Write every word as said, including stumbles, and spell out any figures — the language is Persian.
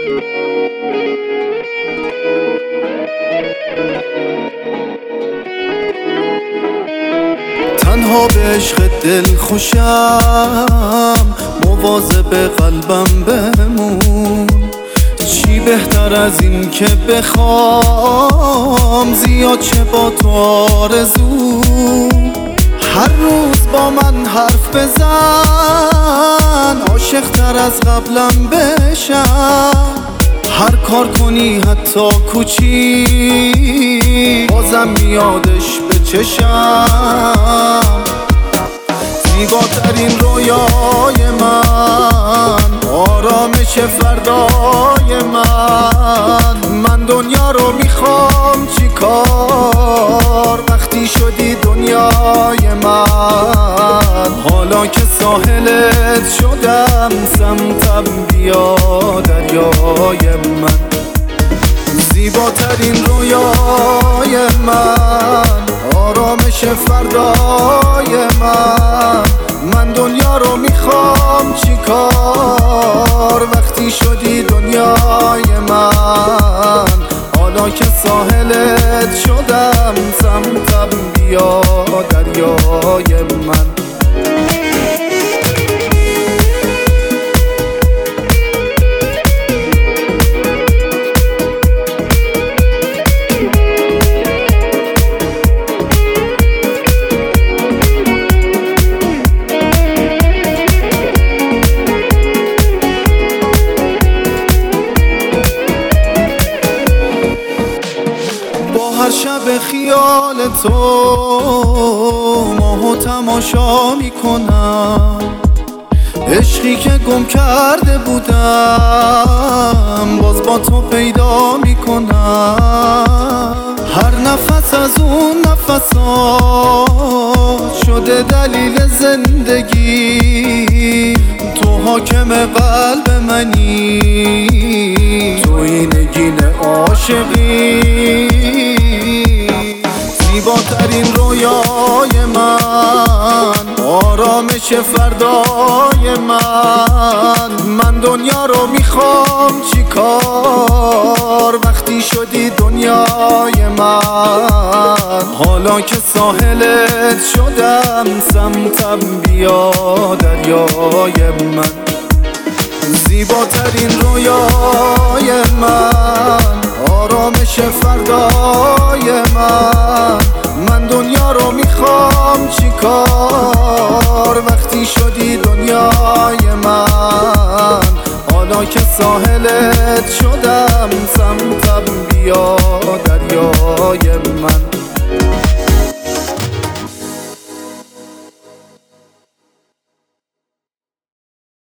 تنها به عشق دل خوشم، مواظب قلبم بمون. چی بهتر از این که بخوام زیاد چه با تو آرزو. هر روز با من حرف بزن، عاشق تر از قبلم بشم. هر کار کنی حتی کوچیک، بازم میادش به چشم. زیباترین رویای من، آرامش فردای من. من دنیا رو میخوام چیکار، وقتی شدی دنیای من. حالا که ساحلت شدم، سمتم بیا دریای من. زیباترین رویای من، آرامش فردای من. من دنیا رو میخوام چیکار، وقتی شدی دنیای من. حالا که ساحلت شدم، سمتم بیا دریای من. هر شب خیال تو ماهو تماشا میکنم. عشقی که گم کرده بودم، باز با تو پیدا میکنم. هر نفس از اون نفسات شده دلیل زندگی. تو حاکم قلب منی، تو این نگین عاشقی. زیباترین رویای من، آرامش فردای من. من دنیا رو میخوام چیکار، وقتی شدی دنیای من. حالا که ساحلت شدم، سمتم بیا دریای من. زیباترین رویای من، آرامش فردای من. من دنیا رو میخوام چیکار، وقتی شدی دنیای من. حالا که ساحلت شدم، سمت